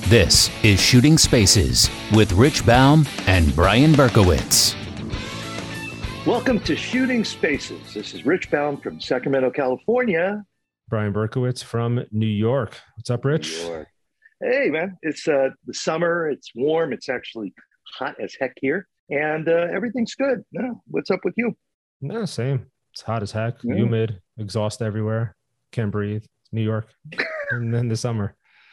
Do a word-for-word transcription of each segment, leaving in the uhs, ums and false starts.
This is Shooting Spaces with Rich Baum and Brian Berkowitz. Welcome to Shooting Spaces. This is Rich Baum from Sacramento, California. Brian Berkowitz from New York. What's up, Rich? New York. Hey, man. It's uh, the summer. It's warm. It's actually hot as heck here. And uh, everything's good. No, what's up with you? No, same. It's hot as heck. Yeah. Humid. Exhaust everywhere. Can't breathe. New York. And then the summer.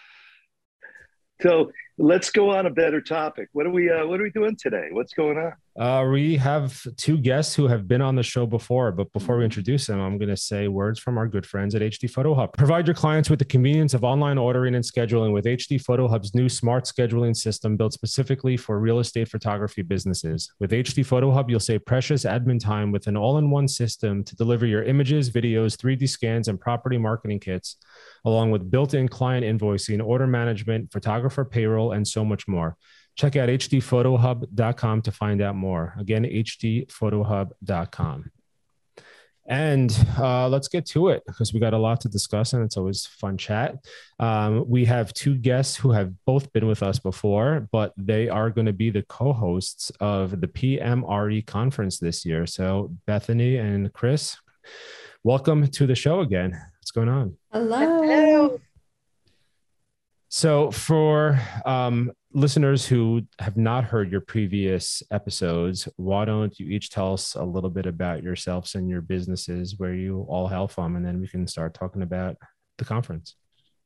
So let's go on a better topic. What are we uh, what are we doing today? What's going on? Uh, we have two guests who have been on the show before, but before we introduce them, I'm going to say words from our good friends at H D Photo Hub. Provide your clients with the convenience of online ordering and scheduling with H D Photo Hub's new smart scheduling system built specifically for real estate photography businesses. With H D Photo Hub, you'll save precious admin time with an all-in-one system to deliver your images, videos, three D scans, and property marketing kits, along with built-in client invoicing, order management, photographer payroll, and so much more. Check out h d photo hub dot com to find out more. Again, h d photo hub dot com. And uh, let's get to it because we got a lot to discuss and it's always fun chat. Um, we have two guests who have both been with us before, but they are going to be the co-hosts of the P M R E conference this year. So Bethany and Chris, welcome to the show again. What's going on? Hello. Hello. So for um, listeners who have not heard your previous episodes, why don't you each tell us a little bit about yourselves and your businesses, where you all hail from, and then we can start talking about the conference.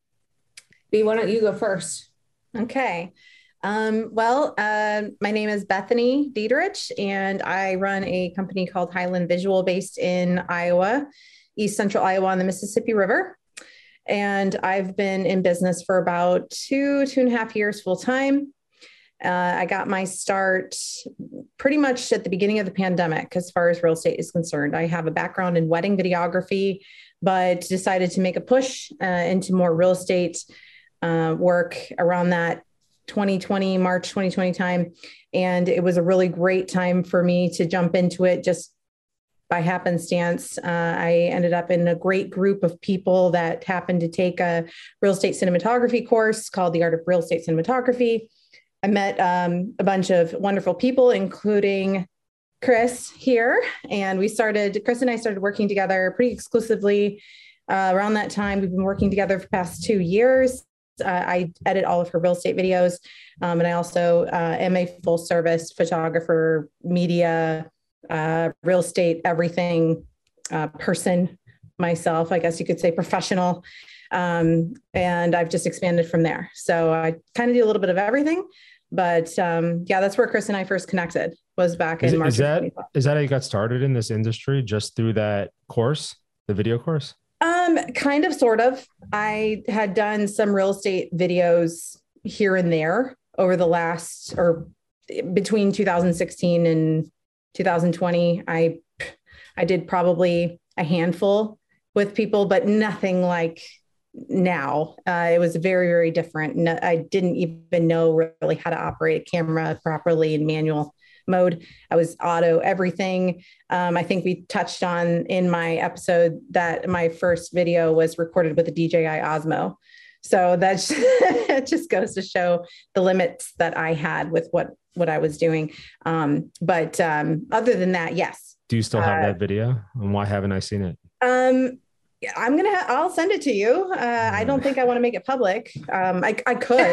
B, why don't you go first? Okay. Um, well, uh, my name is Bethany Dietrich, and I run a company called Highland Visual based in Iowa, East Central Iowa on the Mississippi River. And I've been in business for about two, two and a half years full time. Uh, I got my start pretty much at the beginning of the pandemic, as far as real estate is concerned. I have a background in wedding videography, but decided to make a push uh, into more real estate uh, work around that twenty twenty, March twenty twenty time. And it was a really great time for me to jump into it just by happenstance. Uh, I ended up in a great group of people that happened to take a real estate cinematography course called The Art of Real Estate Cinematography. I met um, a bunch of wonderful people, including Chris here. And we started, Chris and I started working together pretty exclusively uh, around that time. We've been working together for the past two years. Uh, I edit all of her real estate videos. Um, and I also uh, am a full service photographer, media, uh, real estate, everything uh, person myself, I guess you could say professional. Um, and I've just expanded from there. So I kind of do a little bit of everything, but um, yeah, that's where Chris and I first connected, was back Is, in March. is that, is that how you got started in this industry, just through that course, the video course? Um, kind of, sort of. I had done some real estate videos here and there over the last, or between two thousand sixteen and two thousand twenty. I, I did probably a handful with people, but nothing like now. Uh, it was very, very different. No, I didn't even know really how to operate a camera properly in manual mode. I was auto everything. Um, I think we touched on in my episode that my first video was recorded with a D J I Osmo. So that's it just goes to show the limits that I had with what, what I was doing. Um, but um, other than that, yes. Do you still have uh, that video? And why haven't I seen it? Um, I'm going to, ha- I'll send it to you. Uh, I don't think I want to make it public. Um, I, I could.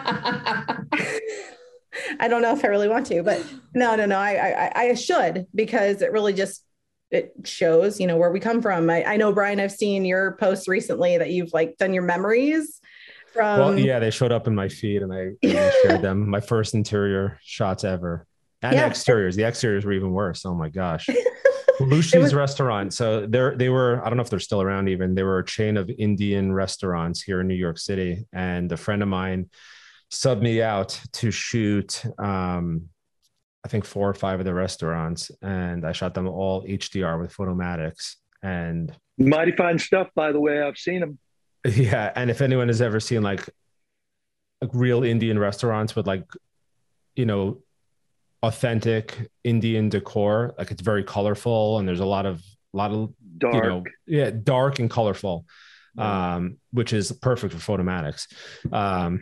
I don't know if I really want to, but no, no, no, I, I, I should, because it really just, it shows, you know, where we come from. I, I know, Brian, I've seen your posts recently that you've like done your memories from. Well, yeah, they showed up in my feed and I, and I shared them. My first interior shots ever, and Yeah. exteriors. The exteriors were even worse. Oh my gosh. Lucy's was- restaurant. So they're, they were, I don't know if they're still around even. They were a chain of Indian restaurants here in New York City. And a friend of mine subbed me out to shoot, um, I think four or five of the restaurants. And I shot them all H D R with Photomatics. And Mighty fine stuff, by the way. I've seen them. yeah. And if anyone has ever seen like, like real Indian restaurants with like, you know, authentic Indian decor, like it's very colorful and there's a lot of, a lot of, Dark. you know, yeah, dark and colorful. um, which is perfect for Photomatix. Um,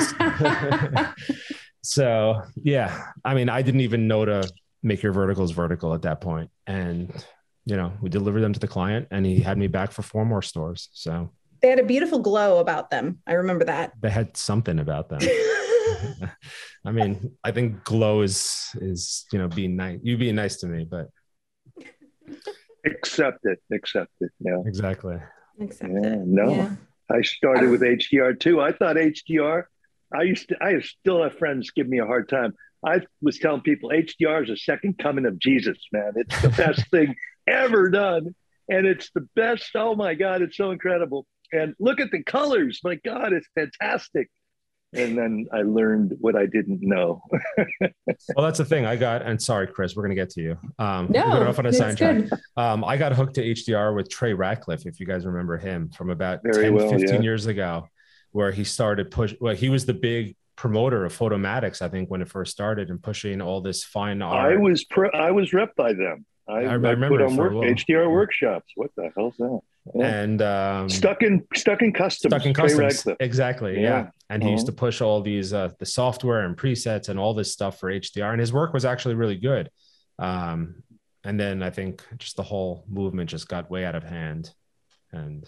so yeah, I mean, I didn't even know to make your verticals vertical at that point. And, you know, we delivered them to the client and he had me back for four more stores. So they had a beautiful glow about them. I remember that. They had something about them. I mean, I think glow is, is, you know, being nice, you being nice to me, but. Accept it. Accept it. Yeah. Exactly. Accept yeah, it. No, yeah. I started with H D R too. I thought H D R, I used to, I still have friends give me a hard time. I was telling people H D R is a second coming of Jesus, man. It's the best thing ever done. And it's the best. Oh my God, it's so incredible. And look at the colors. My God, it's fantastic. And then I learned what I didn't know. Well, that's the thing I got. And sorry, Chris, we're going to get to you. Um, no, we're off on a it's sign track. good. Um, I got hooked to H D R with Trey Ratcliffe, if you guys remember him from about Very ten, well, fifteen yeah. years ago, where he started push. Well, he was the big promoter of Photomatix, I think, when it first started and pushing all this fine art. I was pro, I was rep by them. I, I, I I remember put on for a work, while. H D R workshops. What the hell's that? Yeah. And um, stuck in stuck in customs. Stuck in Trey customs. Ratcliffe. Exactly. Yeah. Yeah. And he Uh-huh. used to push all these, uh, the software and presets and all this stuff for H D R. And his work was actually really good. Um, and then I think just the whole movement just got way out of hand. And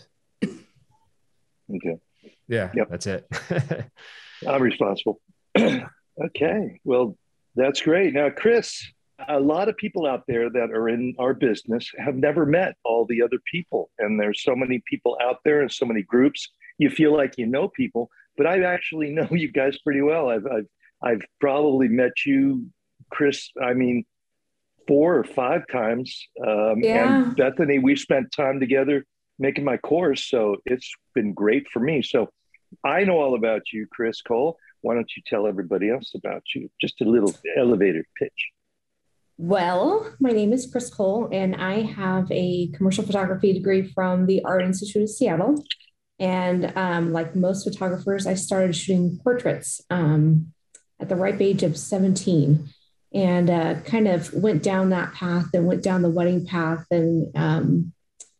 Okay. yeah, Yep. that's it. I'm responsible. Okay. Well, that's great. Now, Chris, a lot of people out there that are in our business have never met all the other people. And there's so many people out there and so many groups. You feel like you know people, but I actually know you guys pretty well. I've, I've, I've probably met you, Chris, I mean, four or five times. Um, Yeah. And Bethany, we spent time together making my course. So it's been great for me. So I know all about you, Chris Cole. Why don't you tell everybody else about you? Just a little elevator pitch. Well, my name is Chris Cole, and I have a commercial photography degree from the Art Institute of Seattle. And um, like most photographers, I started shooting portraits um, at the ripe age of seventeen, and uh, kind of went down that path and went down the wedding path. And um,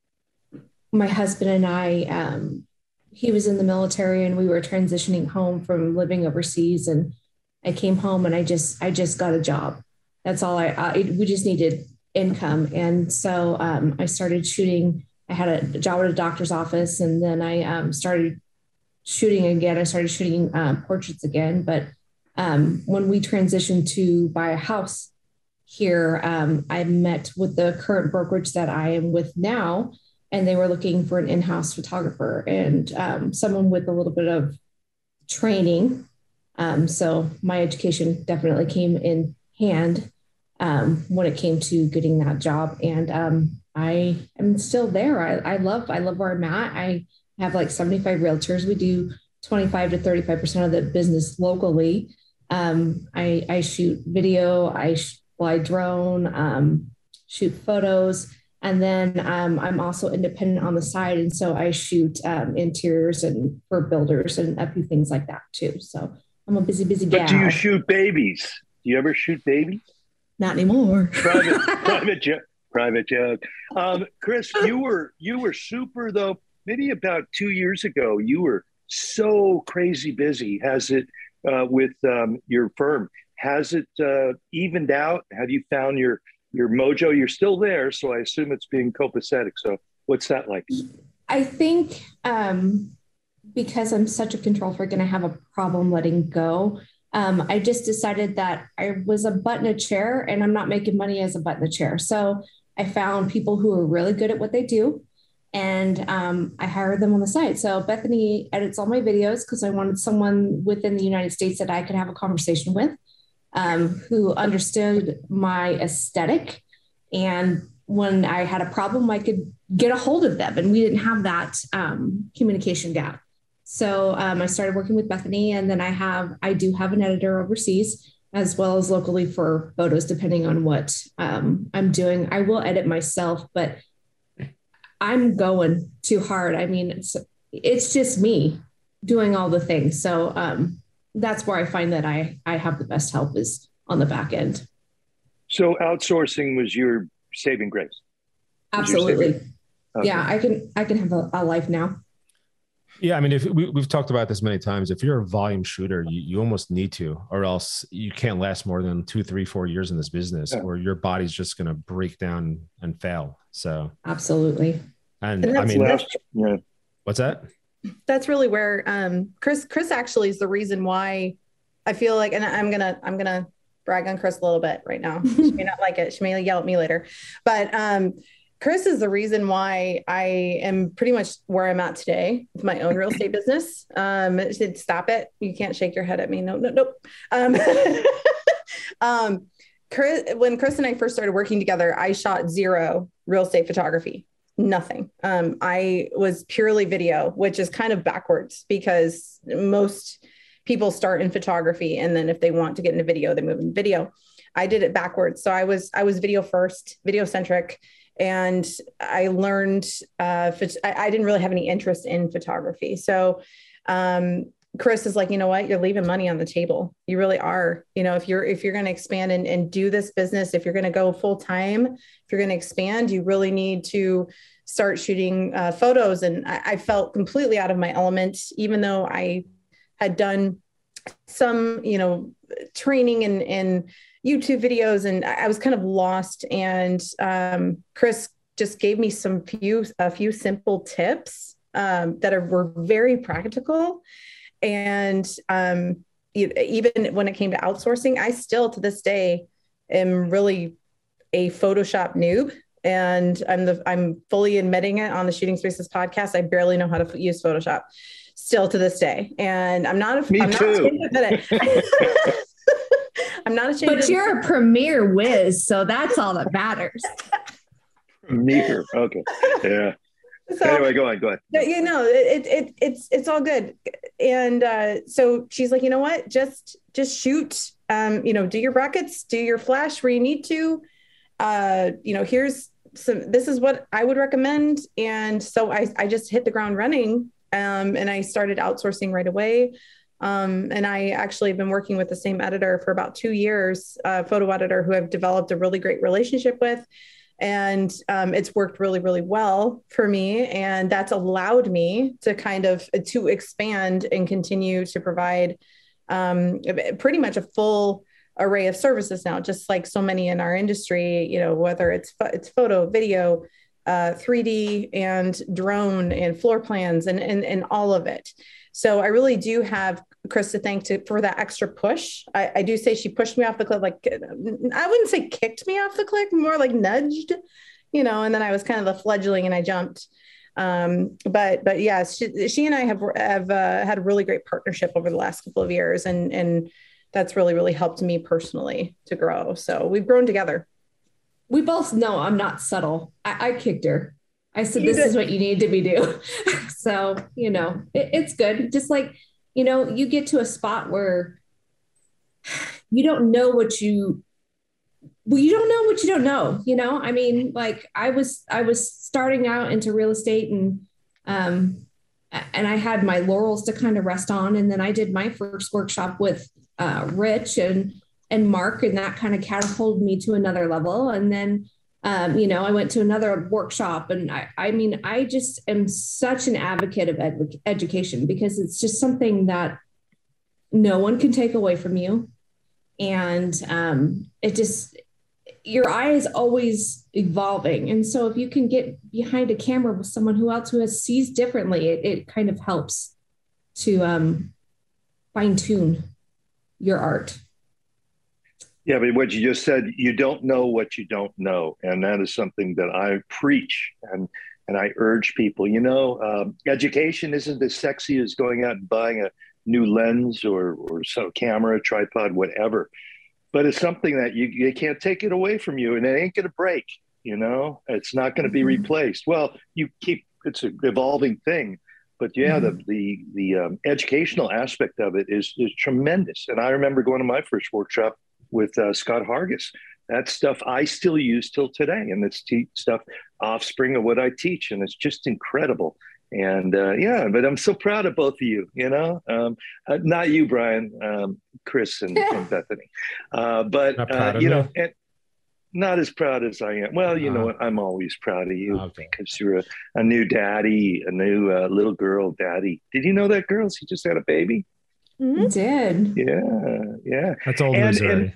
my husband and I, um, he was in the military, and we were transitioning home from living overseas. And I came home, and I just, I just got a job. That's all I, I we just needed income. And so um, I started shooting. I had a job at a doctor's office, and then I um, started shooting again. I started shooting um, portraits again. But um, when we transitioned to buy a house here, um, I met with the current brokerage that I am with now, and they were looking for an in-house photographer and um, someone with a little bit of training. Um, so my education definitely came in hand um, when it came to getting that job. And um, I am still there. I, I love, I love where I'm at. I have like seventy-five realtors. We do twenty-five to thirty-five percent of the business locally. Um, I, I shoot video, I fly drone, um, shoot photos. And then um, I'm also independent on the side. And so I shoot um, interiors and for builders and a few things like that too. So I'm a busy, busy gal. But do you shoot babies? Do you ever shoot babies? Not anymore. Private, private joke. Private joke. Um, Chris, you were you were super though. Maybe about two years ago, you were so crazy busy. Has it uh, with um, your firm? Has it uh, evened out? Have you found your your mojo? You're still there, so I assume it's being copacetic. So what's that like? I think um, because I'm such a control freak and I have a problem letting go. Um, I just decided that I was a butt in a chair and I'm not making money as a butt in a chair. So I found people who are really good at what they do, and um, I hired them on the side. So Bethany edits all my videos because I wanted someone within the United States that I could have a conversation with, um, who understood my aesthetic. And when I had a problem, I could get a hold of them, and we didn't have that um, communication gap. So um, I started working with Bethany, and then I have, I do have an editor overseas as well as locally for photos, depending on what um, I'm doing. I will edit myself, but I'm going too hard. I mean, it's, it's just me doing all the things. So um, that's where I find that I, I have the best help is on the back end. So outsourcing was your saving grace? Was your Absolutely. saving- Okay. Yeah, I can, I can have a, a life now. Yeah, I mean, if we, we've talked about this many times, if you're a volume shooter, you, you almost need to, or else you can't last more than two, three, four years in this business, yeah. or your body's just going to break down and fail. So absolutely. And, and I mean, last, yeah. What's that? That's really where um, Chris, Chris actually is the reason why I feel like, and I'm gonna, I'm gonna brag on Chris a little bit right now. She may not like it. She may yell at me later, but um, Chris is the reason why I am pretty much where I'm at today with my own real estate business. Um, it said, stop it. You can't shake your head at me. No, no, nope. Um, um, Chris, when Chris and I first started working together, I shot zero real estate photography, nothing. Um, I was purely video, which is kind of backwards because most people start in photography. And then if they want to get into video, they move into video. I did it backwards. So I was, I was video first, video centric. And I learned, uh, I, I didn't really have any interest in photography. So, um, Chris is like, you know what, you're leaving money on the table. You really are. You know, if you're, if you're going to expand and, and do this business, if you're going to go full time, if you're going to expand, you really need to start shooting uh, photos. And I, I felt completely out of my element, even though I had done some, you know, training and, and YouTube videos, and I was kind of lost. And um, Chris just gave me some few, a few simple tips um, that are, were very practical. And um, even when it came to outsourcing, I still to this day am really a Photoshop noob. And I'm the, I'm fully admitting it on the Shooting Spaces podcast. I barely know how to use Photoshop still to this day. And I'm not, a, Me I'm too. not ashamed to admit it. I'm not ashamed. But you're a premier whiz, so that's all that matters. Premier, okay, yeah. So, anyway, go on, go ahead. You know, it, it it's it's all good. And uh, so she's like, you know what, just just shoot. Um, you know, do your brackets, do your flash where you need to. Uh, you know, here's some. This is what I would recommend. And so I I just hit the ground running. Um, and I started outsourcing right away. Um, and I actually have been working with the same editor for about two years, a photo editor who I've developed a really great relationship with. And um, it's worked really, really well for me. And that's allowed me to kind of to expand and continue to provide um, pretty much a full array of services now, just like so many in our industry, you know, whether it's, it's photo, video, uh, three D and drone and floor plans and, and, and all of it. So I really do have Chris to thank to, for that extra push. I, I do say she pushed me off the cliff. Like, I wouldn't say kicked me off the cliff, more like nudged, you know, and then I was kind of the fledgling and I jumped. Um, but, but yeah, she, she and I have, have uh, had a really great partnership over the last couple of years. And, and that's really, really helped me personally to grow. So we've grown together. We both know I'm not subtle. I, I kicked her. I said, You this did. is what you need to be doing. So, you know, it, it's good. Just like, you know, you get to a spot where you don't know what you, well, you don't know what you don't know, you know? I mean, like I was, I was starting out into real estate and, um, and I had my laurels to kind of rest on. And then I did my first workshop with, uh, Rich and, and Mark, and that kind of catapulted me to another level. And then, Um, you know, I went to another workshop and I, I mean, I just am such an advocate of ed- education because it's just something that no one can take away from you. And um, it just, your eye is always evolving. And so if you can get behind a camera with someone who else who has sees differently, it, it kind of helps to um, fine tune your art. Yeah, but what you just said, you don't know what you don't know. And that is something that I preach and, and I urge people, you know, um, education isn't as sexy as going out and buying a new lens or, or some camera, tripod, whatever. But it's something that you, you can't take it away from you and it ain't going to break, you know, it's not going to be replaced. Well, you keep, it's an evolving thing. But yeah, mm-hmm. the the the um, educational aspect of it is is tremendous. And I remember going to my first workshop with uh, Scott Hargis. That stuff I still use till today. And it's te- stuff offspring of what I teach. And it's just incredible. And uh, yeah, but I'm so proud of both of you, you know, um, uh, not you, Brian, um, Chris and, and Bethany. Uh, but, uh, you know, and, not as proud as I am. Well, you know Uh, what? I'm always proud of you okay. because you're a, a new daddy, a new uh, little girl daddy. Did you know that, girls? He just had a baby. Mhm. Did. Yeah, yeah. That's old And news and already.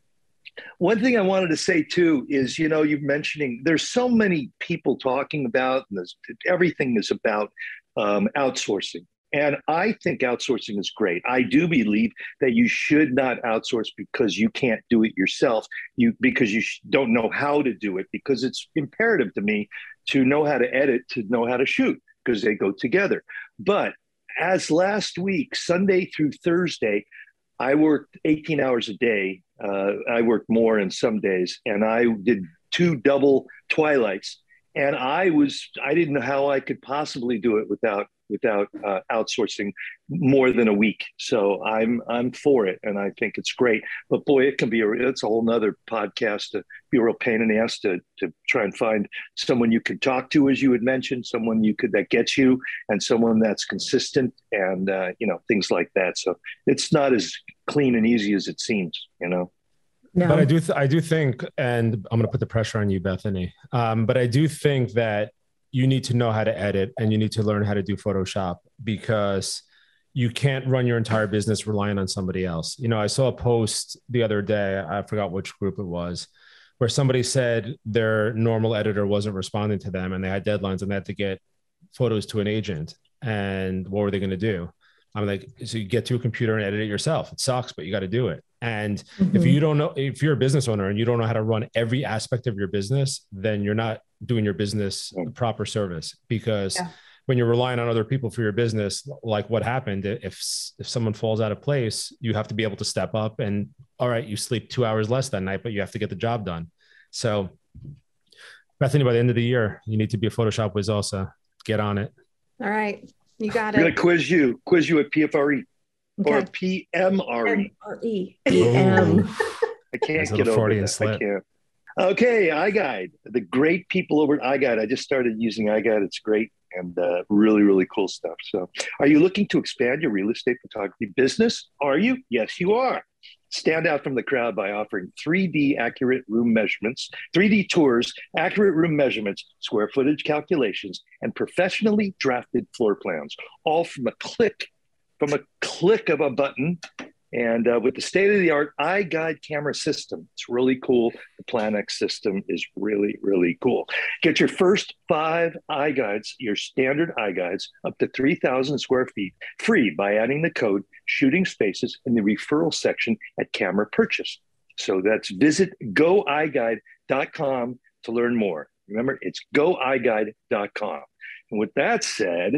one thing I wanted to say too is, you know, you're mentioning there's so many people talking about and this, everything is about um, outsourcing. And I think outsourcing is great. I do believe that you should not outsource because you can't do it yourself. You because you sh- don't know how to do it. Because it's imperative to me to know how to edit, to know how to shoot, because they go together. But as last week, Sunday through Thursday, I worked eighteen hours a day. Uh, I worked more in some days, and I did two double twilights. And I was I didn't know how I could possibly do it without without uh, outsourcing more than a week. So I'm I'm for it, and I think it's great. But boy, it can be a it's a whole nother podcast to be a real pain in the ass to to try and find someone you can talk to, as you had mentioned, someone you could that gets you, and someone that's consistent, and uh, you know things like that. So it's not as clean and easy as it seems, you know. No. But I do, th- I do think, and I'm going to put the pressure on you, Bethany. Um, but I do think that you need to know how to edit and you need to learn how to do Photoshop because you can't run your entire business relying on somebody else. You know, I saw a post the other day, I forgot which group it was, where somebody said their normal editor wasn't responding to them and they had deadlines and they had to get photos to an agent. And what were they going to do? I'm like, so you get to a computer and edit it yourself. It sucks, but you got to do it. And Mhm. if you don't know, if you're a business owner and you don't know how to run every aspect of your business, then you're not doing your business a proper service because Yeah. when you're relying on other people for your business, like what happened, if, if someone falls out of place, you have to be able to step up and all right, you sleep two hours less that night, but you have to get the job done. So Bethany, by the end of the year, you need to be a Photoshop whiz also. Get on it. All right. You got I'm going it. to quiz you, quiz you at P F R E or Okay. P M R E. M R E. Um, I can't Nice get little over Freudian that. slip. I can't. Okay, iGuide, the great people over at iGuide. I just started using iGuide. It's great and uh, really, really cool stuff. So, are you looking to expand your real estate photography business? Are you? Yes, you are. Stand out from the crowd by offering three D accurate room measurements, three D tours, accurate room measurements, square footage calculations, and professionally drafted floor plans, all from a click, from a click of a button. And uh, with the state-of-the-art iGuide camera system, it's really cool. The PlanX system is really, really cool. Get your first five iGuides, your standard iGuides, up to three thousand square feet, free by adding the code Shooting Spaces in the referral section at camera purchase. So that's visit go i guide dot com to learn more. Remember, it's go i guide dot com. And with that said,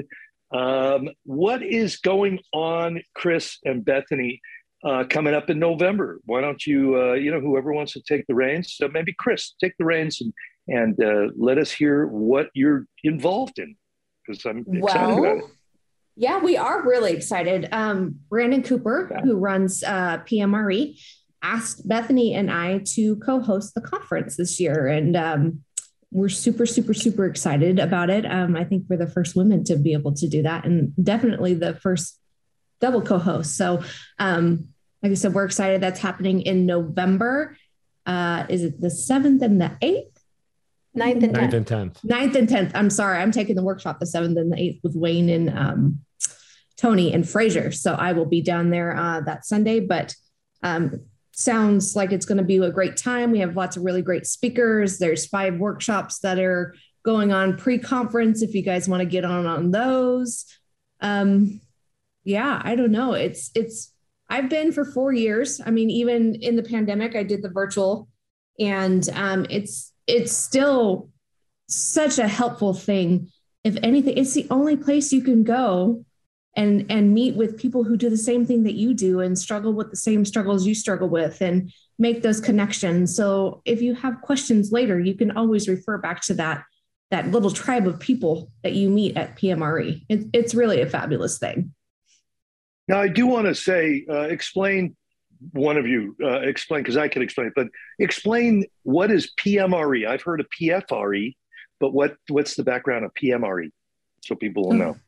um, what is going on, Chris and Bethany? Uh, coming up in November. Why don't you, uh, you know, whoever wants to take the reins, so maybe Chris, take the reins and and uh, let us hear what you're involved in, because I'm excited about it. well, yeah, we are really excited. Um, Brandon Cooper, Yeah. who runs uh, P M R E, asked Bethany and I to co-host the conference this year, and um, we're super, super, super excited about it. Um, I think we're the first women to be able to do that, and definitely the first double co-host. So, um, like I said, we're excited. That's happening in November. Uh, is it the seventh and the eighth? Ninth and Ninth tenth. and tenth. Ninth and tenth. I'm sorry. I'm taking the workshop the seventh and the eighth with Wayne and um, Tony and Fraser. So I will be down there uh, that Sunday, but um, sounds like it's going to be a great time. We have lots of really great speakers. There's five workshops that are going on pre-conference if you guys want to get on on those. Um, yeah, I don't know. It's, it's, I've been for four years. I mean, even in the pandemic, I did the virtual, and um, it's, it's still such a helpful thing. If anything, it's the only place you can go and, and meet with people who do the same thing that you do and struggle with the same struggles you struggle with and make those connections. So if you have questions later, you can always refer back to that, that little tribe of people that you meet at P M R E. It, it's really a fabulous thing. Now, I do want to say, uh, explain, one of you, uh, explain, because I can explain, but explain what is P M R E? I've heard of P F R E, but what, what's the background of P M R E? So people will know.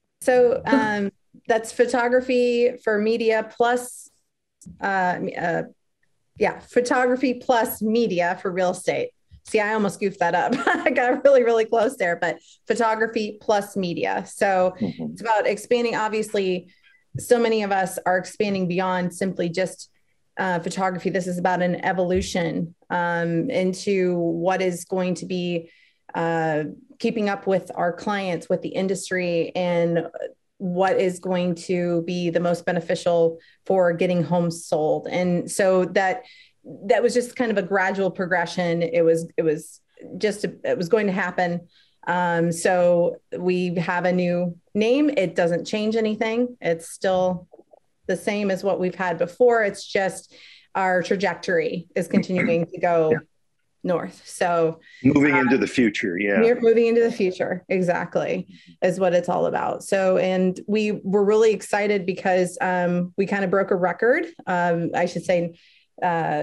So um, that's photography for media plus uh, uh, Yeah. Photography plus media for real estate. See, I almost goofed that up. I got really, really close there, but photography plus media. So mm-hmm. it's about expanding. Obviously, so many of us are expanding beyond simply just uh, photography. This is about an evolution um, into what is going to be uh, keeping up with our clients, with the industry, and what is going to be the most beneficial for getting homes sold. And so that that was just kind of a gradual progression. It was it was just a, it was going to happen. Um, so we have a new name. It doesn't change anything. It's still the same as what we've had before. It's just our trajectory is continuing to go yeah. north. So moving um, into the future. Yeah. We're moving into the future. Exactly. Is what it's all about. So, and we were really excited because um, we kind of broke a record. Um, I should say uh,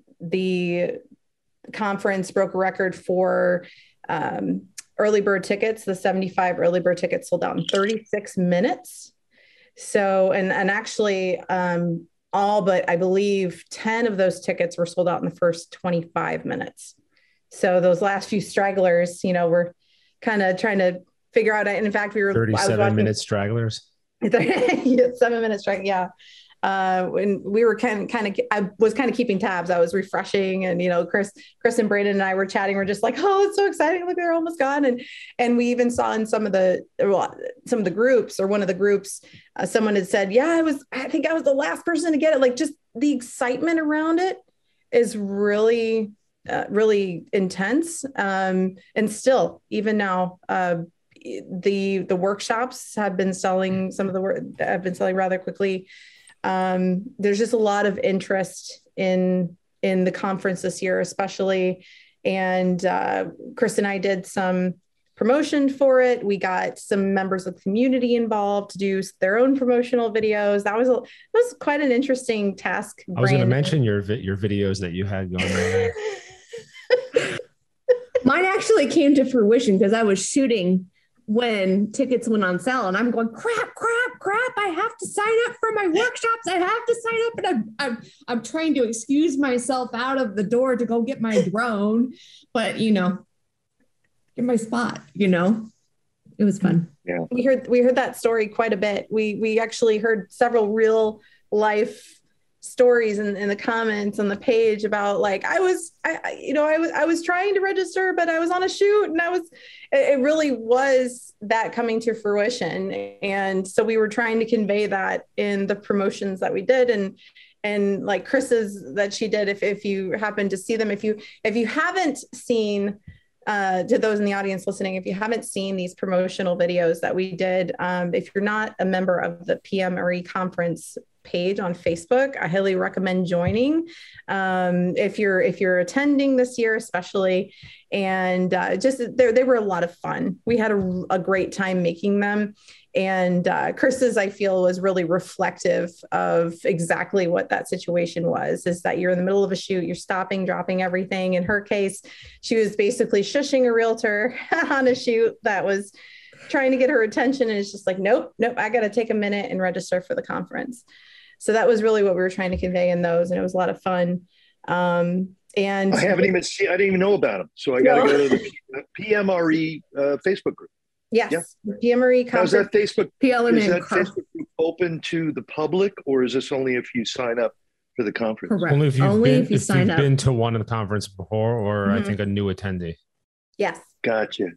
the conference broke a record for um, early bird tickets. The seventy-five early bird tickets sold out in thirty-six minutes. So, and, and actually um, all, but I believe ten of those tickets were sold out in the first twenty-five minutes. So those last few stragglers, you know, we're kind of trying to figure out, and in fact, we were thirty-seven minute stragglers. Seven minutes straggle. Yeah. Uh, when we were kind of, kind of, I was kind of keeping tabs. I was refreshing, and you know, Chris, Chris and Brandon and I were chatting. We're just like, oh, it's so exciting! Look, they're almost gone. And and we even saw in some of the well, some of the groups, or one of the groups, uh, someone had said, yeah, I was, I think I was the last person to get it. Like, just the excitement around it is really, uh, really intense. Um, and still, even now, uh, the the workshops have been selling. Some of the work have been selling rather quickly. Um, there's just a lot of interest in, in the conference this year, especially. And uh, Chris and I did some promotion for it. We got some members of the community involved to do their own promotional videos. That was, a, that was quite an interesting task. I was going to mention your, your videos that you had going on. Mine actually came to fruition because I was shooting when tickets went on sale, and I'm going, crap, crap, crap. I have to sign up for my workshops. I have to sign up. And I'm, I'm, I'm trying to excuse myself out of the door to go get my drone, but you know, get my spot, you know, it was fun. Yeah. We heard, we heard that story quite a bit. We, we actually heard several real life stories in, in the comments on the page about like, I was, I, you know, I was, I was trying to register, but I was on a shoot, and I was, it, it really was that coming to fruition. And so we were trying to convey that in the promotions that we did. And, and like Chris's that she did, if, if you happen to see them, if you, if you haven't seen, uh, to those in the audience listening, if you haven't seen these promotional videos that we did, um, if you're not a member of the P M R E conference page on Facebook, I highly recommend joining. Um, if you're if you're attending this year, especially, and uh, just they they were a lot of fun. We had a, a great time making them, and uh, Chris's, I feel, was really reflective of exactly what that situation was. Is that you're in the middle of a shoot, you're stopping, dropping everything. In her case, she was basically shushing a realtor on a shoot that was trying to get her attention, and it's just like, nope, nope, I got to take a minute and register for the conference. So that was really what we were trying to convey in those. And it was a lot of fun. Um, and I haven't even seen, I didn't even know about them. So I got to no. go to the P M R E uh, Facebook group. Yes. Yeah. P M R E conference. How's that Facebook, P L M is that Facebook group open to the public, or is this only if you sign up for the conference? Correct. Only if you've, only been, if you if sign you've up. been to one of the conference before, or mm-hmm. I think a new attendee. Yes. Gotcha.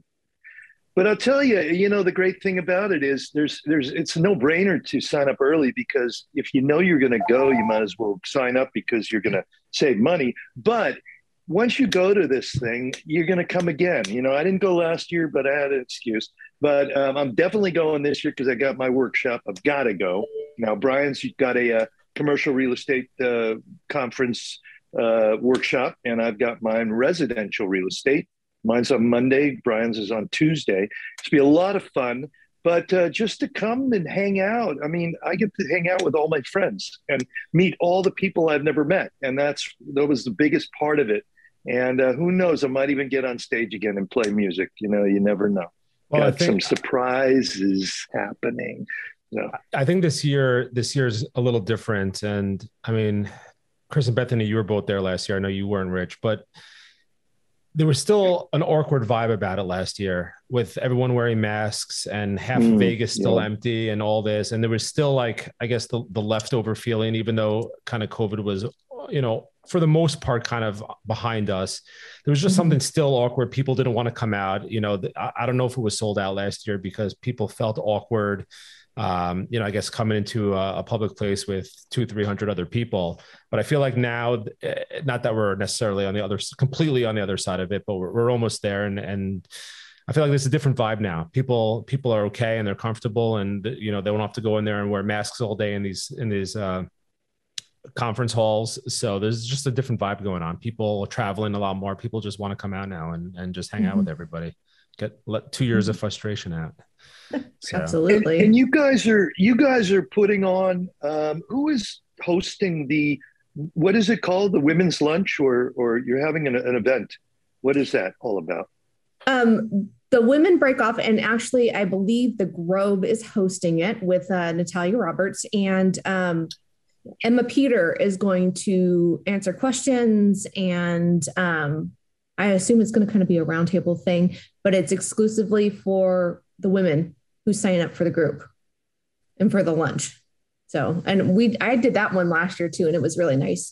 But I'll tell you, you know, the great thing about it is there's, there's, it's a no brainer to sign up early, because if you know you're going to go, you might as well sign up because you're going to save money. But once you go to this thing, you're going to come again. You know, I didn't go last year, but I had an excuse. But um, I'm definitely going this year because I got my workshop. I've got to go. Now, Brian's got a uh, commercial real estate uh, conference uh, workshop, and I've got mine residential real estate. Mine's on Monday. Brian's is on Tuesday. It's be a lot of fun, but uh, just to come and hang out. I mean, I get to hang out with all my friends and meet all the people I've never met. And that's, that was the biggest part of it. And uh, who knows, I might even get on stage again and play music. You know, you never know. Well, Got I think, some surprises happening. So. I think this year, this year is a little different. And I mean, Chris and Bethany, you were both there last year. I know you weren't, Rich, but there was still an awkward vibe about it last year with everyone wearing masks and half Mm, of Vegas still yeah. empty and all this. And there was still like, I guess the, the leftover feeling, even though kind of COVID was, you know, for the most part, kind of behind us, there was just Mhm. something still awkward. People didn't want to come out. You know, th- I, I don't know if it was sold out last year because people felt awkward. Um, you know, I guess coming into a, a public place with two, three hundred other people. But I feel like now, eh, not that we're necessarily on the other, completely on the other side of it, but we're, we're almost there. And and I feel like there's a different vibe now. People people are okay and they're comfortable, and you know they don't have to go in there and wear masks all day in these in these uh, conference halls. So there's just a different vibe going on. People are traveling a lot more. People just want to come out now and and just hang out Mhm. with everybody. Get let two years of frustration out. So, And, Absolutely. and you guys are you guys are putting on. Um, who is hosting the? What is it called? The women's lunch, or or you're having an, an event? What is that all about? Um, the women break off, and actually, I believe the Grove is hosting it with uh, Natalia Roberts, and um, Emma Peter is going to answer questions, and um, I assume it's going to kind of be a roundtable thing, but it's exclusively for the women who sign up for the group and for the lunch. So, and we, I did that one last year too, and it was really nice.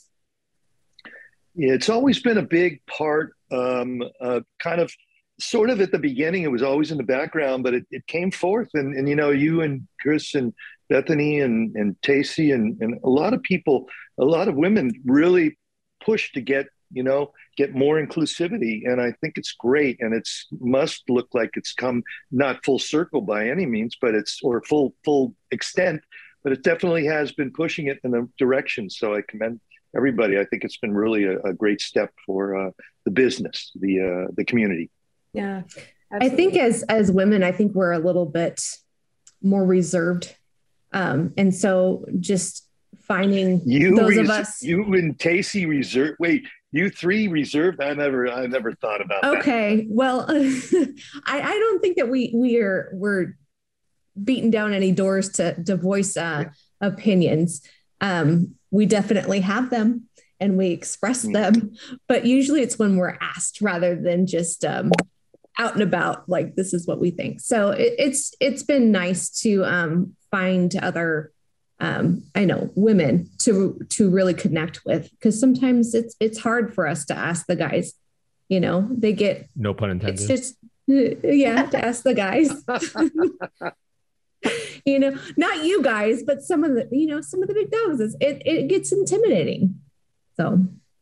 Yeah, it's always been a big part. Um, uh, kind of, sort of at the beginning, it was always in the background, but it, it came forth, and and you know, you and Chris and Bethany and and Tacey and and a lot of people, a lot of women really pushed to get you know get more inclusivity, and I think it's great, and it's must look like it's come not full circle by any means, but it's or full full extent, but it definitely has been pushing it in a direction. So I commend everybody. I think it's been really a, a great step for uh, the business, the uh, the community. Yeah. I think as as women, I think we're a little bit more reserved, um, and so just finding You those res- of us. you and Tacey reserve. Wait, you three reserved? I never, I never thought about that. Okay, well, I I don't think that we we are we're beating down any doors to to voice uh, opinions. Um, we definitely have them and we express Mm. them, but usually it's when we're asked rather than just um, out and about. Like this is what we think. So it, it's it's been nice to um, find other. Um, I know women to to really connect with, because sometimes it's it's hard for us to ask the guys. You know, they get no pun intended. it's just yeah to ask the guys. You know, not you guys, but some of the you know some of the big dogs. It's, it it gets intimidating. So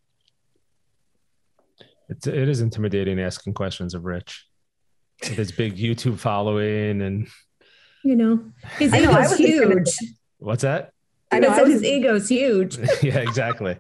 It's, it is intimidating asking questions of Rich with his big YouTube following and you know his I know, I ego's was just gonna- huge. what's that? I I know. know I was his ego's huge. Yeah, exactly.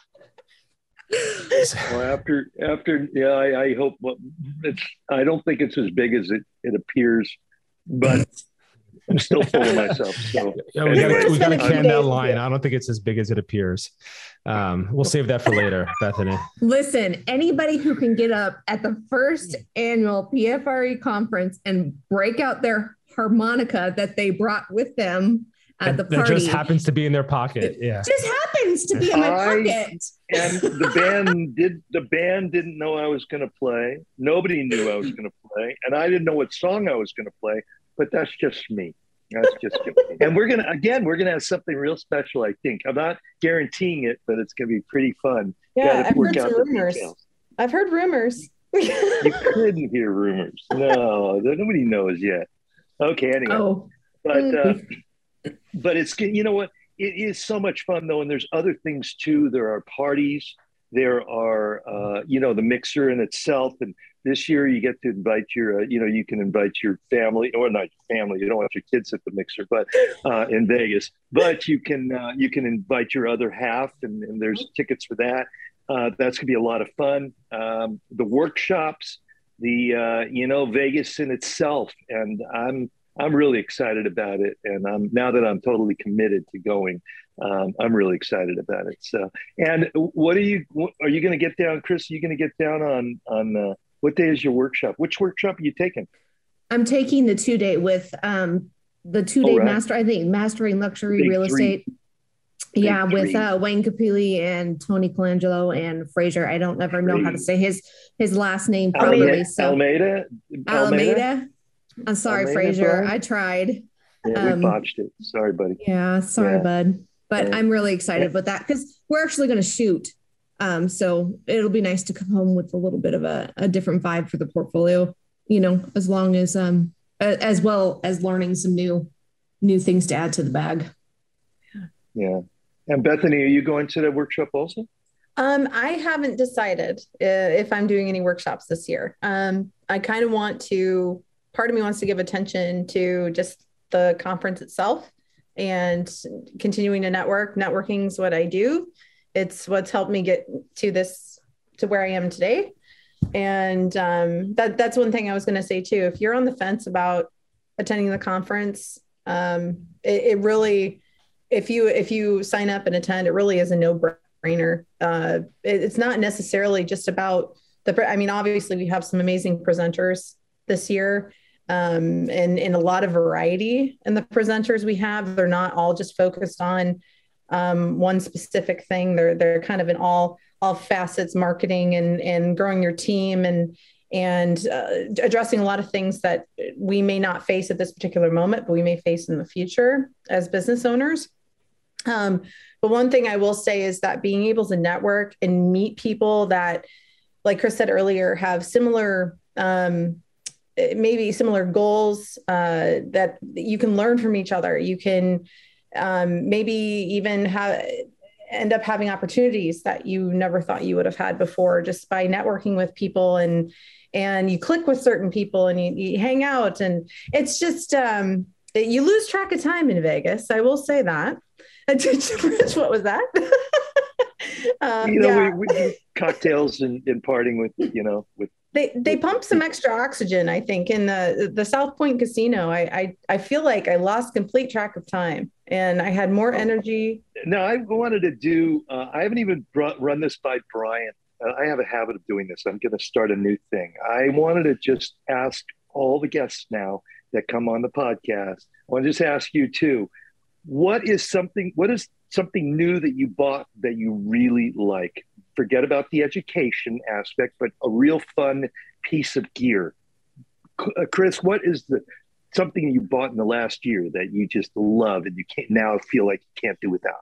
Well, after after yeah, I, I hope. Well, it's. I don't think it's as big as it, it appears, but I'm still full of myself. So Yeah, we Anyway, got we got to it's been a can few that days, line. yeah. I don't think it's as big as it appears. Um, we'll save that for later, Bethany. Listen, anybody who can get up at the first annual P F R E conference and break out their harmonica that they brought with them at the that party just happens to be in their pocket. Yeah. just happens to be in my I- pocket. and the band did. The band didn't know I was going to play. Nobody knew I was going to play, and I didn't know what song I was going to play. But that's just me. That's just me. And we're gonna again. We're gonna have something real special. I think. I'm not guaranteeing it, but it's going to be pretty fun. Yeah, Gotta I've work heard out some the rumors. details. I've heard rumors. You couldn't hear rumors. No, nobody knows yet. Okay, anyway. Oh, But uh, but it's you know what? It is so much fun though, and there's other things too. There are parties. There are uh, you know the mixer in itself, and this year you get to invite your uh, you know you can invite your family or not your family. You don't want your kids at the mixer, but uh, in Vegas. But you can uh, you can invite your other half, and, and there's tickets for that. Uh, that's gonna be a lot of fun. Um, the workshops, the uh, you know Vegas in itself, and I'm I'm really excited about it. And I'm now that I'm totally committed to going, um, I'm really excited about it. So, and what are you what, are you going to get down, Chris? Are you going to get down on on uh, what day is your workshop? Which workshop are you taking? I'm taking the two day with um the two day All right. master. I think mastering luxury Big real three. estate. Yeah, with three. uh, Wayne Capelli and Tony Colangelo and Fraser. I don't ever know how to say his his last name properly. Almeida, So Almeida, Almeida. I'm sorry, Almeida, Fraser. Brian? I tried. Yeah, we Um, botched it. Sorry, buddy. Yeah, sorry, Yeah. bud. But Yeah. I'm really excited Yeah. about that because we're actually going to shoot. Um, so it'll be nice to come home with a little bit of a, a different vibe for the portfolio, you know, as long as um a- as well as learning some new new things to add to the bag. Yeah. And Bethany, are you going to the workshop also? Um, I haven't decided uh, if I'm doing any workshops this year. Um, I kind of want to, part of me wants to give attention to just the conference itself and continuing to network. Networking is what I do. It's what's helped me get to this, to where I am today. And um, that that's one thing I was going to say too. If you're on the fence about attending the conference, um, it, it really, if you if you sign up and attend, it really is a no-brainer. Uh, it, it's not necessarily just about the. I mean, obviously, we have some amazing presenters this year, um, and and a lot of variety in the presenters we have. They're not all just focused on um, one specific thing. They're they're kind of in all all facets, marketing and and growing your team and and uh, addressing a lot of things that we may not face at this particular moment, but we may face in the future as business owners. Um, but one thing I will say is that being able to network and meet people that, like Chris said earlier, have similar, um, maybe similar goals, uh, that you can learn from each other. You can um, maybe even have end up having opportunities that you never thought you would have had before just by networking with people, and and you click with certain people and you, you hang out, and it's just um, you lose track of time in Vegas. I will say that. Rich, what was that? um, you know, yeah. we, we do cocktails and, and partying with, you know, with. They they pump some extra oxygen, I think, in the the South Point Casino. I I, I feel like I lost complete track of time, and I had more energy. No, I wanted to do. Uh, I haven't even brought, run this by Brian. Uh, I have a habit of doing this. I'm going to start a new thing. I wanted to just ask all the guests now that come on the podcast. I want to just ask you too. What is something? What is something new that you bought that you really like? Forget about the education aspect, but a real fun piece of gear. Uh, Chris, what is the something you bought in the last year that you just love and you can't now feel like you can't do without?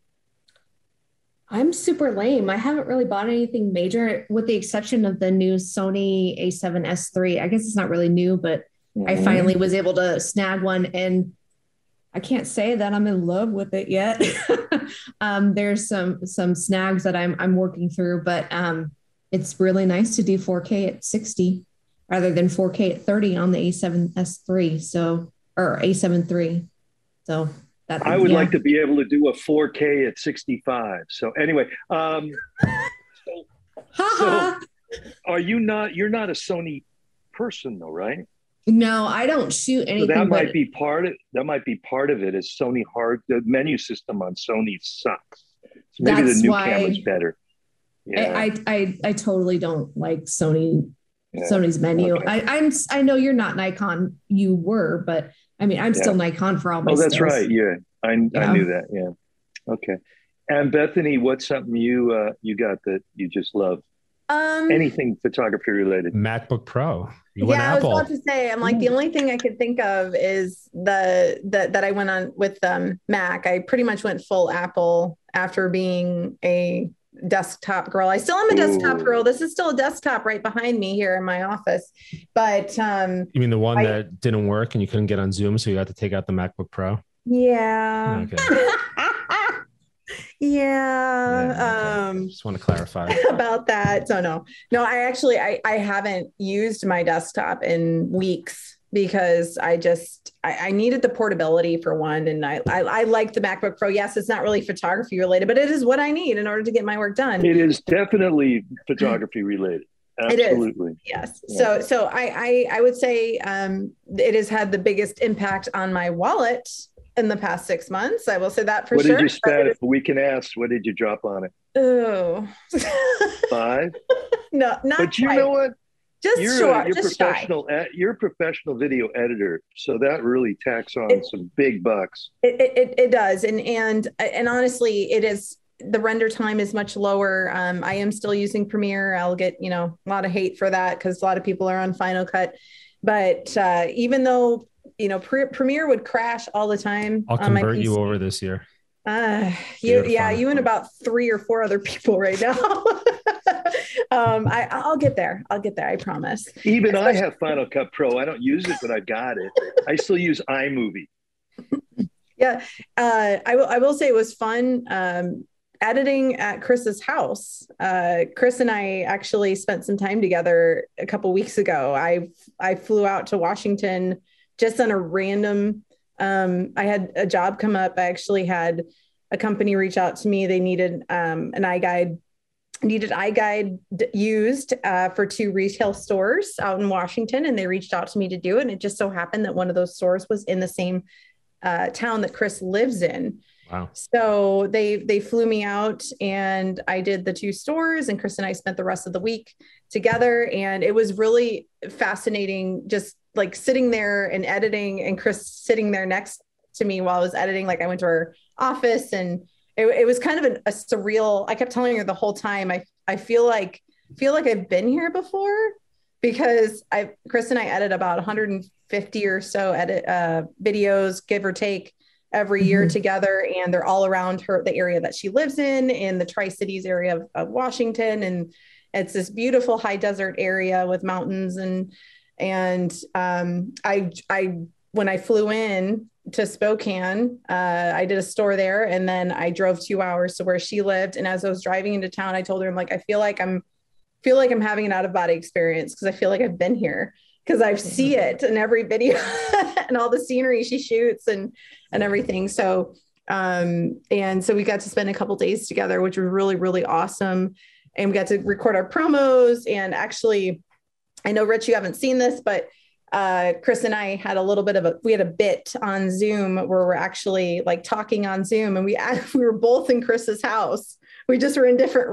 I'm super lame. I haven't really bought anything major with the exception of the new Sony A seven S three. I guess it's not really new, but mm-hmm. I finally was able to snag one, and I can't say that I'm in love with it yet. um, there's some some snags that I'm I'm working through, but um, it's really nice to do four K at sixty rather than four K at thirty on the A seven S three. So or A seven three. So that I would yeah. like to be able to do a four K at sixty-five. So anyway, um, so, so are you not? You're not a Sony person, though, right? No, I don't shoot anything. So that might but... be part of that. Might be part of it. Is Sony hard? The menu system on Sony sucks. So maybe That's the new why camera's better. Yeah. I, I I totally don't like Sony yeah. Sony's menu. Okay. I, I'm I know you're not Nikon. You were, but I mean I'm yeah. still Nikon for all my. Oh, that's stills. right. Yeah, I yeah. I knew that. Yeah. Okay. And Bethany, what's something you uh, you got that you just love? Um, Anything photography related? MacBook Pro. You yeah, I was Apple. about to say. I'm like Ooh. The only thing I could think of is the that that I went on with um, Mac. I pretty much went full Apple after being a desktop girl. I still am a desktop Ooh. girl. This is still a desktop right behind me here in my office. But um, you mean the one I, that didn't work and you couldn't get on Zoom, so you had to take out the MacBook Pro? Yeah. Okay. Yeah. yeah okay. Um, just want to clarify about that. So no, no, I actually, I, I haven't used my desktop in weeks because I just, I, I needed the portability for one. And I, I, I like the MacBook Pro. Yes, it's not really photography related, but it is what I need in order to get my work done. It is definitely photography related. Absolutely. It is. Yes. Yeah. So, so I, I, I would say um, it has had the biggest impact on my wallet in the past six months. I will say that for what sure. What did you spend? If we can ask, what did you drop on it? Oh, Five? No, not But you quite. know what? just you're short, a, you're just shy. professional. Ed, you're a professional video editor, so that really tacks on It- some big bucks. It, it, it does. And, and, and honestly, it is, the render time is much lower. Um, I am still using Premiere. I'll get, you know, a lot of hate for that because a lot of people are on Final Cut. But uh, even though, you know, Pre- Premiere would crash all the time. I'll on my convert P C. you over this year. Uh, you, yeah, Final you and Cut. about three or four other people right now. um, I, I'll get there. I'll get there. I promise. Even Especially- I have Final Cut Pro. I don't use it, but I've got it. I still use iMovie. Yeah, uh, I will. I will say it was fun um, editing at Chris's house. Uh, Chris and I actually spent some time together a couple weeks ago. I I flew out to Washington just on a random. Um, I had a job come up. I actually had a company reach out to me. They needed um, an iGuide needed iGuide d- used uh, for two retail stores out in Washington, and they reached out to me to do it. And it just so happened that one of those stores was in the same uh, town that Chris lives in. Wow. So they they flew me out, and I did the two stores, and Chris and I spent the rest of the week together, and it was really fascinating, just like sitting there and editing, and Chris sitting there next to me while I was editing. Like I went to her office, and it, it was kind of an, a surreal. I kept telling her the whole time, I I feel like feel like I've been here before, because I Chris and I edit about one hundred fifty or so edit uh, videos, give or take, every year Mhm. together, and they're all around her, the area that she lives in, in the Tri-Cities area of, of Washington. And it's this beautiful high desert area with mountains. And, and um, I, I, when I flew in to Spokane, uh, I did a store there, and then I drove two hours to where she lived. And as I was driving into town, I told her, I'm like, I feel like I'm, feel like I'm having an out of body experience, because I feel like I've been here, because I see it in every video and all the scenery she shoots and, and everything. So, um, and so we got to spend a couple days together, which was really, really awesome. And we got to record our promos. And actually, I know, Rich, you haven't seen this, but uh, Chris and I had a little bit of a, we had a bit on Zoom where we're actually like talking on Zoom, and we, we were both in Chris's house. We just were in different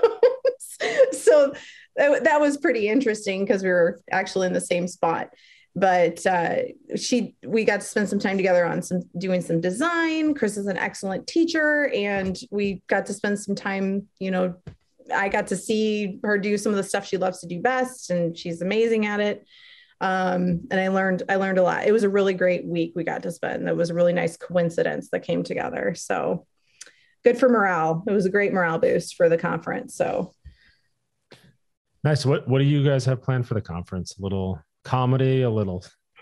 rooms. So that, that was pretty interesting, because we were actually in the same spot. But uh, she, we got to spend some time together on some, doing some design. Chris is an excellent teacher, and we got to spend some time, you know, I got to see her do some of the stuff she loves to do best, and she's amazing at it. Um, and I learned, I learned a lot. It was a really great week we got to spend. It was a really nice coincidence that came together. So good for morale. It was a great morale boost for the conference. So Nice. What What do you guys have planned for the conference? A little comedy, a little.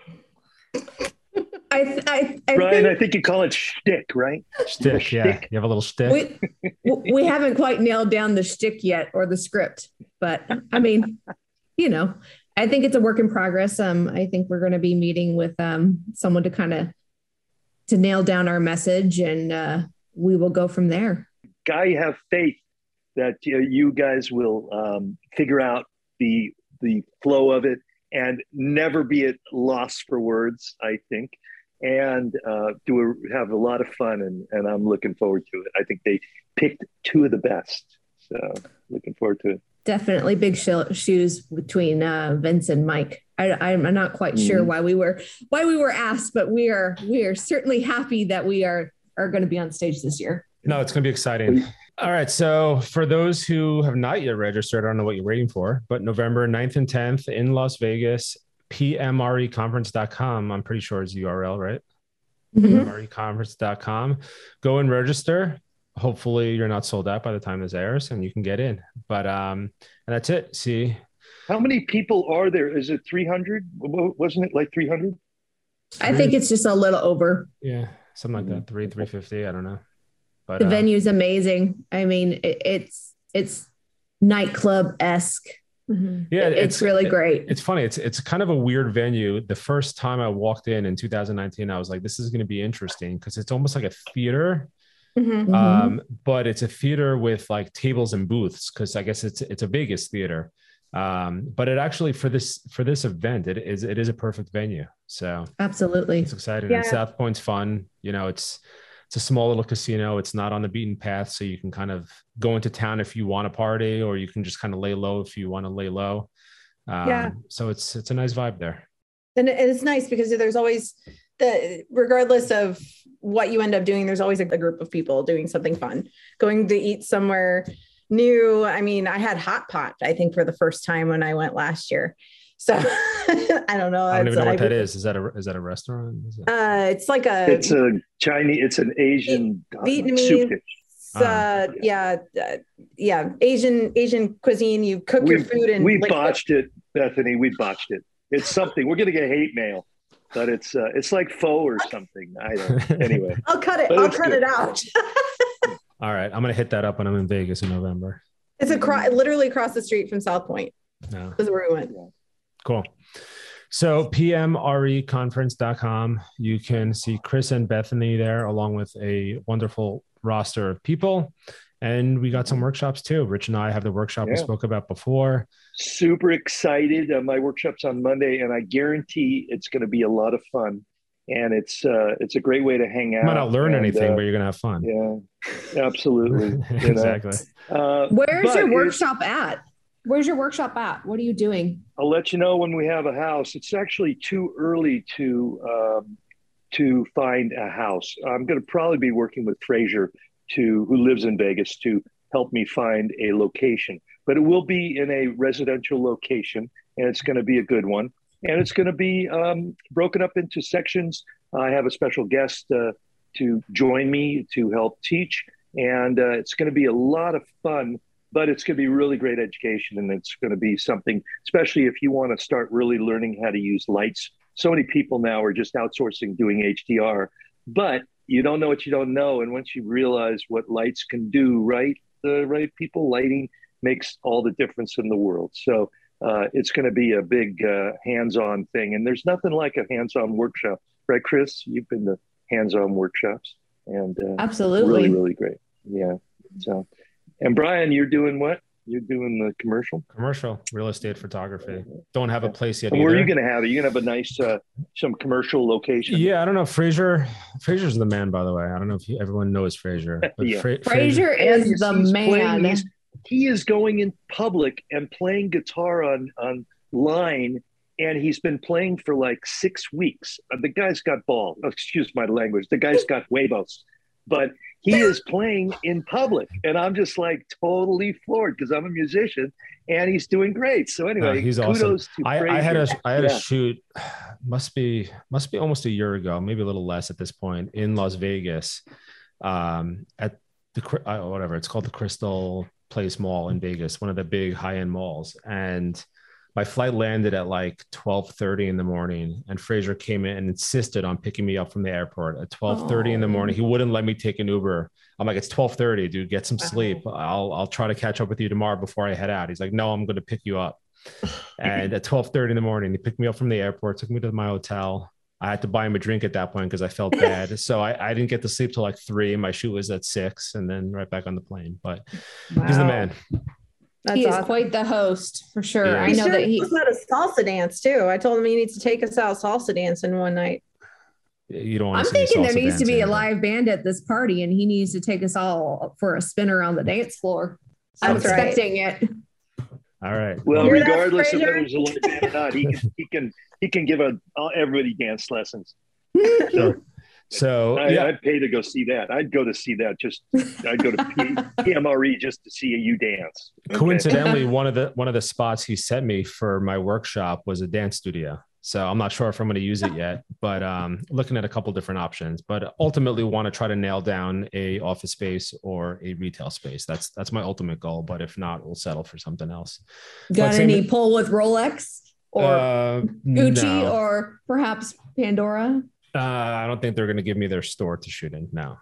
I, I, I Brian, think I think you call it shtick, right? Shtick, yeah. Shtick. You have a little shtick. we, we haven't quite nailed down the shtick yet, or the script, but I mean, you know, I think it's a work in progress. Um, I think we're going to be meeting with um, someone to kind of to nail down our message, and uh, we will go from there. I have faith that uh, you guys will um, figure out the the flow of it and never be at loss for words, I think, and uh, do a, have a lot of fun, and, and I'm looking forward to it. I think they picked two of the best, so looking forward to it. Definitely big sh- shoes between uh, Vince and Mike. I, I'm not quite Mhm. sure why we were why we were asked, but we are we are certainly happy that we are are going to be on stage this year. No, it's going to be exciting. All right. So for those who have not yet registered, I don't know what you're waiting for, but November ninth and tenth in Las Vegas, P M R E conference dot com, I'm pretty sure is U R L, right? Mhm. P M R E conference dot com. Go and register. Hopefully you're not sold out by the time this airs and you can get in. But um, and that's it. See, How many people are there? Is it three hundred? Wasn't it like three hundred? I think it's just a little over. yeah, something like that. Three, three fifty. I don't know. But The uh, venue's amazing. I mean, it, it's it's nightclub esque. yeah, It's, really it- great. It's funny. It's it's kind of a weird venue. The first time I walked in in two thousand nineteen, I was like, this is going to be interesting because it's almost like a theater. mhm. Mhm. Um, but it's a theater with like tables and booths because I guess it's it's a Vegas theater. Um, but it actually for this for this event, it is it is a perfect venue. So Absolutely. it's exciting. Yeah. And South Point's fun. You know, it's it's a small little casino. It's not on the beaten path, so you can kind of go into town if you want to party, or you can just kind of lay low if you want to lay low. Um, Yeah. So it's it's a nice vibe there. And it's nice because there's always the, regardless of what you end up doing, there's always a, a group of people doing something fun, going to eat somewhere new. I mean, I had hot pot, I think, for the first time when I went last year. So I don't know. I don't even know what I, that is. Is that a is that a restaurant? Is it... Uh, it's like a. It's a Chinese. It's an Asian Vietnamese. soup dish. Uh, yeah, uh, yeah, Asian Asian cuisine. You cook we, your food and we like, botched it, Bethany. We botched it. It's something. We're gonna get hate mail, but it's uh, it's like pho or something. I don't. Anyway, I'll cut it. But I'll it's cut good. it out. All right, I'm gonna hit that up when I'm in Vegas in November. It's across, literally across the street from South Point. No. This is where we went. Cool. So p m r e conference dot com. You can see Chris and Bethany there, along with a wonderful roster of people. And we got some workshops too. Rich and I have the workshop Yeah. we spoke about before. Super excited. Uh, my workshop's on Monday, and I guarantee it's going to be a lot of fun. And it's uh, it's a great way to hang out. You might not learn and, anything, uh, but you're gonna have fun. Yeah, absolutely. You know? Exactly. Uh, Where's but your it's- workshop at? Where's your workshop at? What are you doing? I'll let you know when we have a house. It's actually too early to um, to find a house. I'm going to probably be working with Fraser, to who lives in Vegas, to help me find a location. But it will be in a residential location, and it's going to be a good one. And it's going to be um, broken up into sections. I have a special guest uh, to join me to help teach, and uh, it's going to be a lot of fun. But it's going to be really great education, and it's going to be something, especially if you want to start really learning how to use lights. So many people now are just outsourcing doing H D R, but you don't know what you don't know. And once you realize what lights can do, right, the right people, lighting makes all the difference in the world. So uh, it's going to be a big uh, hands-on thing. And there's nothing like a hands-on workshop, right, Chris? You've been to hands-on workshops, and uh, Absolutely. really, really great. Yeah. So. And Brian, you're doing what? You're doing the commercial? Commercial real estate photography. Don't have a place yet. And where are you either. going to have it? You're going to have a nice, uh, some commercial location. Yeah, I don't know. Fraser, Fraser's the man, by the way. I don't know if you, everyone knows Fraser. But Yeah. Fra- Fraser And is he's- the he's man. playing- he's- he is going in public and playing guitar on online, and he's been playing for like six weeks. Uh, The guy's got balls. Oh, excuse my language. The guy's got huevos, but he is playing in public, and I'm just like totally floored because I'm a musician, and he's doing great. So anyway, No, he's kudos awesome. to I, I had Fraser. a I had Yeah. a shoot, must be must be almost a year ago, maybe a little less at this point, in Las Vegas, um, at the Cry- uh, whatever it's called, the Crystal Place Mall in Vegas, one of the big high end malls, and my flight landed at like twelve thirty in the morning, and Fraser came in and insisted on picking me up from the airport at twelve thirty in the morning. He wouldn't let me take an Uber. I'm like, it's twelve thirty, dude, get some sleep. I'll, I'll try to catch up with you tomorrow before I head out. He's like, no, I'm going to pick you up. And at twelve thirty in the morning, he picked me up from the airport, took me to my hotel. I had to buy him a drink at that point because I felt bad. So I, I didn't get to sleep till like three. My shoot was at six, and then right back on the plane. But he's the Wow. man. That's he is awesome. quite the host for sure. Yeah. I He know should that he. knows how to salsa dance too. I told him he needs to take us out salsa dancing one night. You don't want I'm to see me thinking there salsa needs to be a dancing, but- live band at this party, and he needs to take us all for a spin around the dance floor. I'm That's right. expecting it. All right. Well, Hear that, regardless of Fraser? whether there's a live band or not, he can he can he can give a uh, everybody dance lessons. Sure. So I, yeah, I'd pay to go see that. I'd go to see that. Just I'd go to P- P M R E just to see you dance. Okay. coincidentally, one of the one of the spots he sent me for my workshop was a dance studio. So I'm not sure if I'm going to use it yet, but um, looking at a couple different options. But ultimately, want to try to nail down a office space or a retail space. That's that's my ultimate goal. But if not, we'll settle for something else. Got But same- any pull with Rolex or Uh, Gucci no. or perhaps Pandora? Uh, I don't think they're going to give me their store to shoot in. No.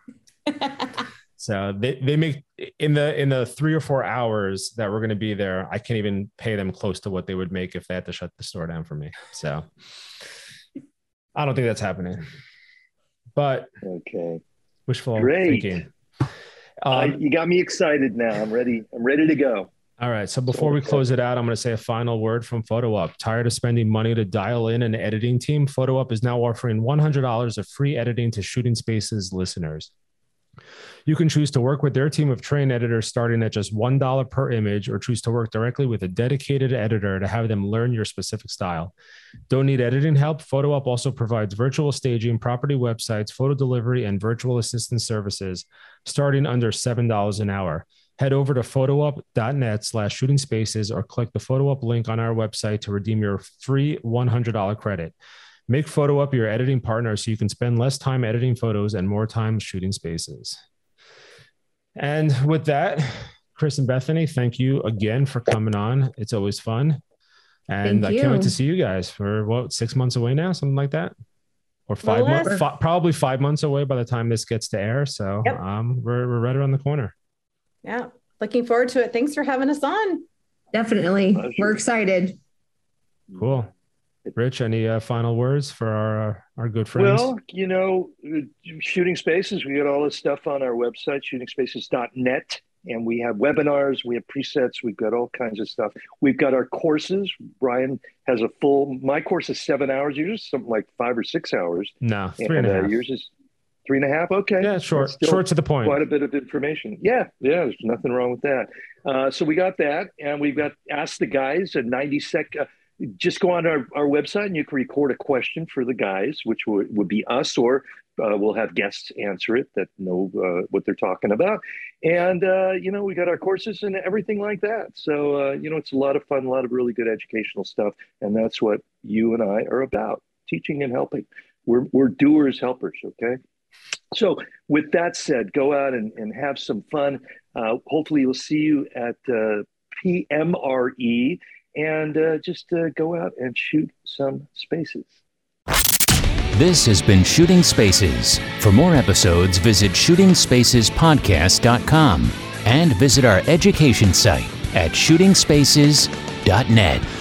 So they, they make in the in the three or four hours that we're going to be there, I can't even pay them close to what they would make if they had to shut the store down for me. So I don't think that's happening. But Okay. wishful Great. thinking. I, Um, you got me excited now. I'm ready. I'm ready to go. all right. So before we close it out, I'm going to say a final word from PhotoUp. Tired of spending money to dial in an editing team? PhotoUp is now offering one hundred dollars of free editing to Shooting Spaces listeners. You can choose to work with their team of trained editors starting at just one dollar per image, or choose to work directly with a dedicated editor to have them learn your specific style. Don't need editing help? PhotoUp also provides virtual staging, property websites, photo delivery, and virtual assistant services starting under seven dollars an hour. Head over to photoup.net slash shooting spaces or click the PhotoUp link on our website to redeem your free one hundred dollars credit. Make PhotoUp your editing partner so you can spend less time editing photos and more time shooting spaces. And with that, Chris and Bethany, thank you again for coming on. It's always fun. And I can't wait to see you guys for what, six months away now, something like that? Or five months, fi- probably five months away by the time this gets to air. So yep. um, we're, we're right around the corner. Yeah. Looking forward to it. Thanks for having us on. Definitely. Pleasure. We're excited. Cool. Rich, any uh, final words for our uh, our good friends? Well, you know, Shooting Spaces, we got all this stuff on our website, shooting spaces dot net, and we have webinars, we have presets, we've got all kinds of stuff. We've got our courses. Brian has a full, my course is seven hours, yours is something like five or six hours. No, three and, and a half. Uh, yours is three and a half? Okay. Yeah, short, short to the point. Quite a bit of information. Yeah, yeah, there's nothing wrong with that. Uh, so we got that, and we've got Ask the Guys, a ninety second, uh, just go on our, our website and you can record a question for the guys, which would, would be us, or uh, we'll have guests answer it that know uh, what they're talking about. And, uh, you know, we got our courses and everything like that. So, uh, you know, it's a lot of fun, a lot of really good educational stuff. And that's what you and I are about, teaching and helping. We're, we're doers, helpers, okay? So with that said, go out and, and have some fun. Uh, hopefully we'll see you at uh, P M R E. And uh, just uh, go out and shoot some spaces. This has been Shooting Spaces. For more episodes, visit shooting spaces podcast dot com and visit our education site at shooting spaces dot net.